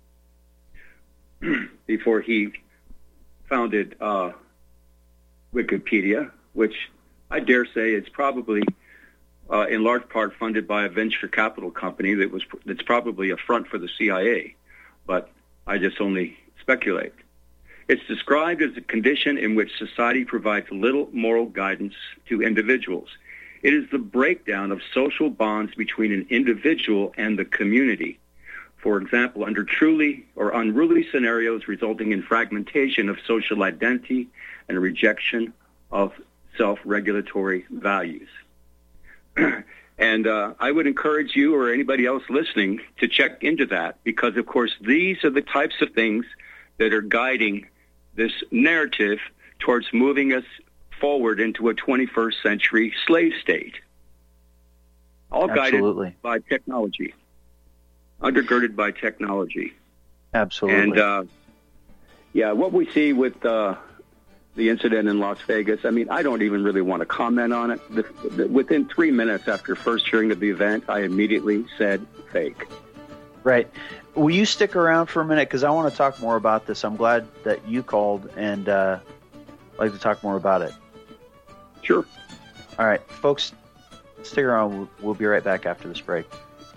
before he founded uh, Wikipedia, which I dare say is probably uh, in large part funded by a venture capital company that was that's probably a front for the C I A, but I just only speculate. It's described as a condition in which society provides little moral guidance to individuals. It is the breakdown of social bonds between an individual and the community. For example, under truly or unruly scenarios resulting in fragmentation of social identity and rejection of self-regulatory values. And uh, I would encourage you or anybody else listening to check into that, because, of course, these are the types of things that are guiding this narrative towards moving us forward into a twenty-first century slave state, all Absolutely. Guided by technology. undergirded by technology. Absolutely. And, uh, yeah, what we see with uh, the incident in Las Vegas, I mean, I don't even really want to comment on it. The, the, within three minutes after first hearing of the event, I immediately said fake. Right. Will you stick around for a minute? Because I want to talk more about this. I'm glad that you called, and uh, I'd like to talk more about it. Sure. All right, folks, stick around. We'll, we'll be right back after this break.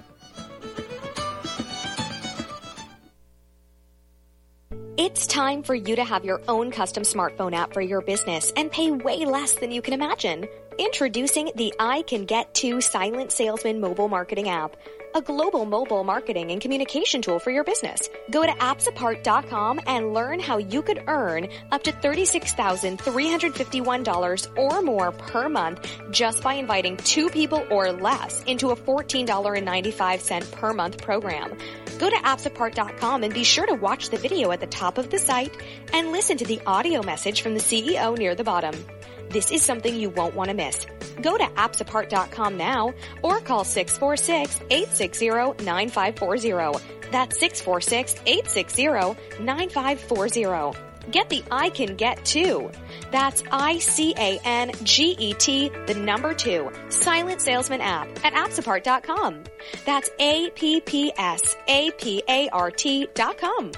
It's time for you to have your own custom smartphone app for your business and pay way less than you can imagine. Introducing the I Can Get To Silent Salesman mobile marketing app, a global mobile marketing and communication tool for your business. Go to apps apart dot com and learn how you could earn up to thirty-six thousand three hundred fifty-one dollars or more per month just by inviting two people or less into a fourteen dollars and ninety-five cents per month program. Go to apps apart dot com and be sure to watch the video at the top of the site and listen to the audio message from the C E O near the bottom. This is something you won't want to miss. Go to apps apart dot com now or call six four six, eight six zero, nine five four zero. That's six four six, eight six zero, nine five four zero. Get the I Can Get To. That's I C A N G E T, the number two, Silent Salesman app at apps apart dot com. That's A P P S A P A R T dot com.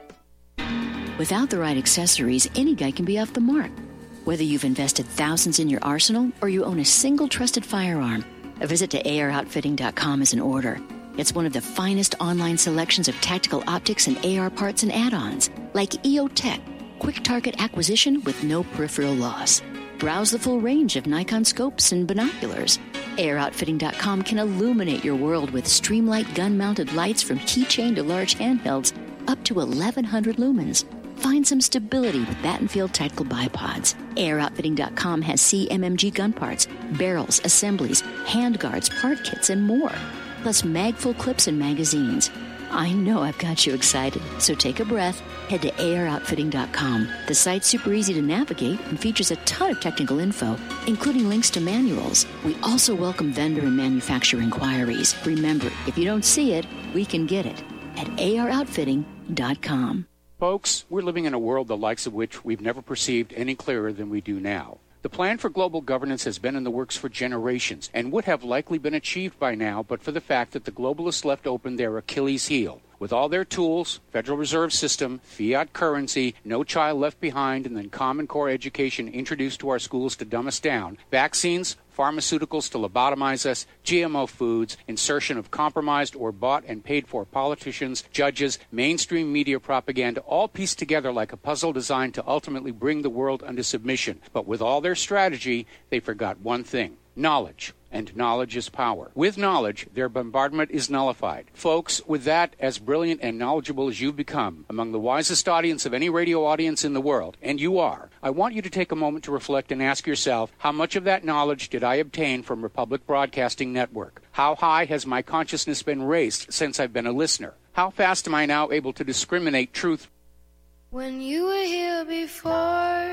Without the right accessories, any guy can be off the mark. Whether you've invested thousands in your arsenal or you own a single trusted firearm, a visit to A R outfitting dot com is in order. It's one of the finest online selections of tactical optics and A R parts and add-ons, like E O Tech, quick target acquisition with no peripheral loss. Browse the full range of Nikon scopes and binoculars. A R outfitting dot com can illuminate your world with Streamlight gun-mounted lights from keychain to large handhelds up to eleven hundred lumens. Find some stability with Battenfield Tactical Bipods. A R outfitting dot com has C M M G gun parts, barrels, assemblies, handguards, part kits, and more. Plus mag-full clips and magazines. I know I've got you excited, so take a breath. Head to A R outfitting dot com. The site's super easy to navigate and features a ton of technical info, including links to manuals. We also welcome vendor and manufacturer inquiries. Remember, if you don't see it, we can get it at A R outfitting dot com. Folks, we're living in a world the likes of which we've never perceived any clearer than we do now. The plan for global governance has been in the works for generations and would have likely been achieved by now but for the fact that the globalists left open their Achilles heel. With all their tools, Federal Reserve System, fiat currency, no child left behind, and then Common Core education introduced to our schools to dumb us down, vaccines, pharmaceuticals to lobotomize us, G M O foods, insertion of compromised or bought and paid for politicians, judges, mainstream media propaganda, all pieced together like a puzzle designed to ultimately bring the world under submission. But with all their strategy, they forgot one thing: knowledge. And knowledge is power. With knowledge, their bombardment is nullified. Folks, with that, as brilliant and knowledgeable as you've become, among the wisest audience of any radio audience in the world, and you are, I want you to take a moment to reflect and ask yourself, how much of that knowledge did I obtain from Republic Broadcasting Network? How high has my consciousness been raised since I've been a listener? How fast am I now able to discriminate truth? When you were here before,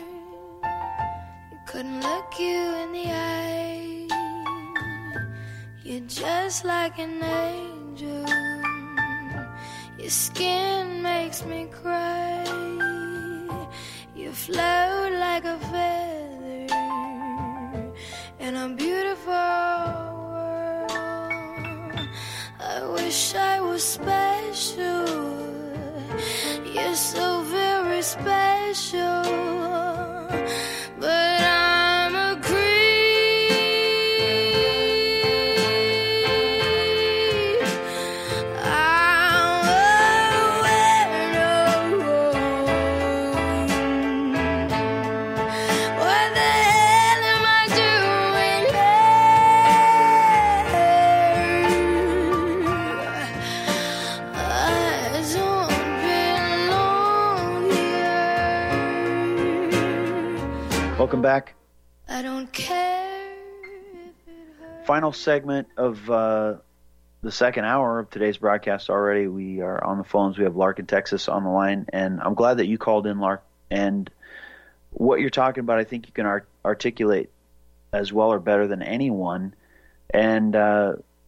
couldn't look you in the eye. You're just like an angel. Your skin makes me cry. You float like a feather in a beautiful world. I wish I was special. You're so very special. But I'm a creep. I'm a weirdo. What the hell am I doing here? I don't belong here. Welcome back. I don't care. Final segment of uh, the second hour of today's broadcast already. We are on the phones. We have Lark in Texas on the line, and I'm glad that you called in, Lark. And what you're talking about, I think you can art- articulate as well or better than anyone. And uh,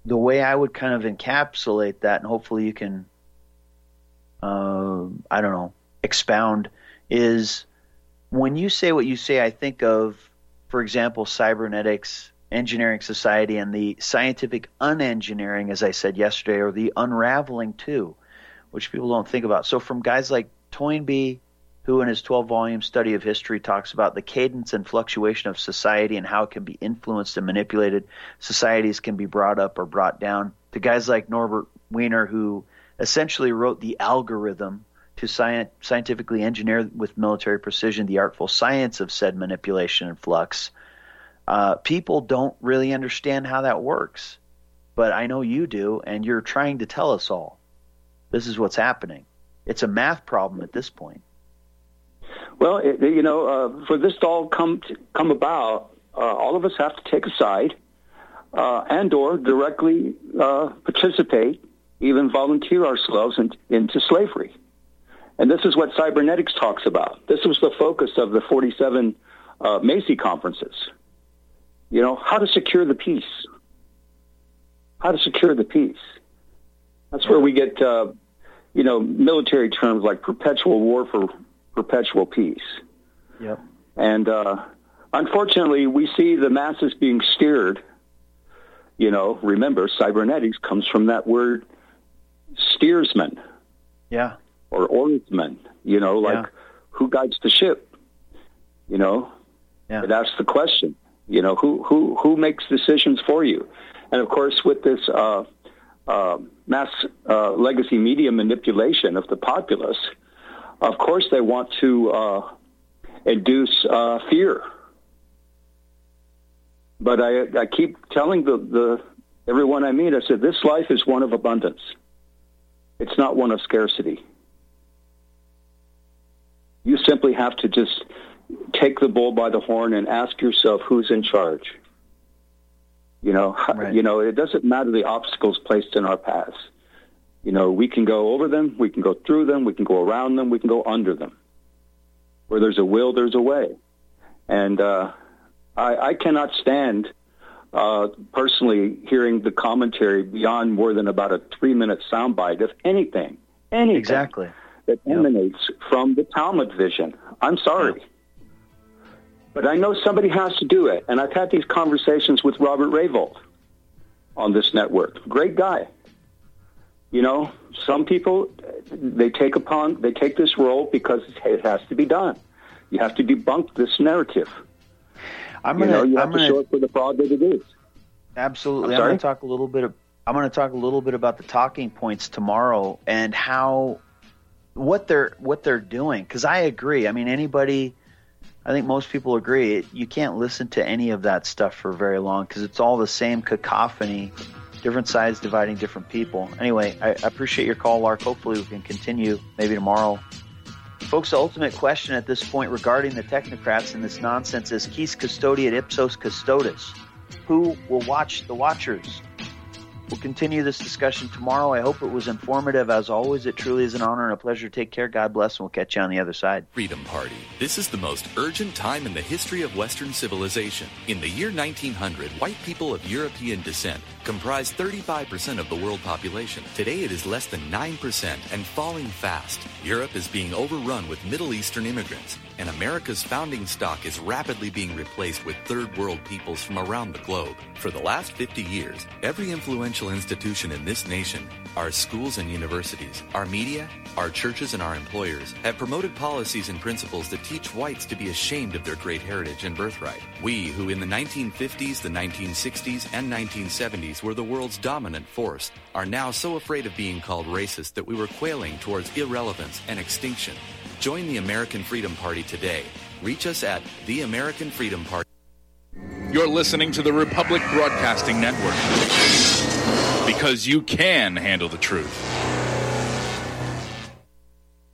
the way I would kind of encapsulate that, and hopefully you can, uh, I don't know, expound, is when you say what you say, I think of, for example, cybernetics, engineering society, and the scientific unengineering, as I said yesterday, or the unraveling too, which people don't think about. So from guys like Toynbee, who in his twelve-volume study of history talks about the cadence and fluctuation of society and how it can be influenced and manipulated, societies can be brought up or brought down, to guys like Norbert Wiener, who essentially wrote the algorithm to sci- scientifically engineer with military precision the artful science of said manipulation and flux. Uh, people don't really understand how that works, but I know you do, and you're trying to tell us all. This is what's happening. It's a math problem at this point. Well, it, you know, uh, for this to all come to, come about, uh, all of us have to take a side uh, and or directly uh, participate, even volunteer ourselves in, into slavery. And this is what cybernetics talks about. This was the focus of the forty-seven uh, Macy conferences. You know, how to secure the peace. How to secure the peace. That's where we get, uh, you know, military terms like perpetual war for perpetual peace. Yep. And uh, unfortunately, we see the masses being steered. You know, remember, cybernetics comes from that word steersman. Yeah. Or oarsman. You know, like yeah. who guides the ship? You know, yeah. it asks the question. You know, who who who makes decisions for you? And of course, with this uh, uh, mass uh, legacy media manipulation of the populace, of course, they want to uh, induce uh, fear. But I, I keep telling the, the everyone I meet, I said, this life is one of abundance. It's not one of scarcity. You simply have to just take the bull by the horn and ask yourself who's in charge. You know, right. you know, it doesn't matter the obstacles placed in our paths. You know, we can go over them, we can go through them, we can go around them, we can go under them. Where there's a will, there's a way. And uh, I, I cannot stand, uh, personally, hearing the commentary beyond more than about a three-minute soundbite of anything, anything exactly. that yep. emanates from the Talmud vision. I'm sorry. Yep. But I know somebody has to do it. And I've had these conversations with Robert Rayvold on this network. Great guy. You know, some people, they take upon, they take this role because it has to be done. You have to debunk this narrative. I'm gonna, you know, you have I'm to gonna, show it for the fraud that it is. Absolutely. I'm, I'm going to talk a little bit. Of, I'm going to talk a little bit about the talking points tomorrow and how, what they're what they're doing. Because I agree. I mean, anybody, I think most people agree. You can't listen to any of that stuff for very long because it's all the same cacophony. Different sides dividing different people. Anyway, I appreciate your call, Lark. Hopefully we can continue maybe tomorrow. Folks, the ultimate question at this point regarding the technocrats and this nonsense is quis custodiet ipsos custodes. Who will watch the watchers? We'll continue this discussion tomorrow. I hope it was informative. As always, it truly is an honor and a pleasure. Take care. God bless, and we'll catch you on the other side. Freedom Party. This is the most urgent time in the history of Western civilization. In the year nineteen hundred, white people of European descent comprised thirty-five percent of the world population. Today, it is less than nine percent and falling fast. Europe is being overrun with Middle Eastern immigrants, and America's founding stock is rapidly being replaced with third world peoples from around the globe. For the last fifty years, every influential institution in this nation, our schools and universities, our media, our churches, and our employers have promoted policies and principles that teach whites to be ashamed of their great heritage and birthright. We, who in the nineteen fifties, the nineteen sixties, and nineteen seventies were the world's dominant force, are now so afraid of being called racist that we were quailing towards irrelevance and extinction. Join the American Freedom Party today. Reach us at the American Freedom Party. You're listening to the Republic Broadcasting Network. Because you can handle the truth.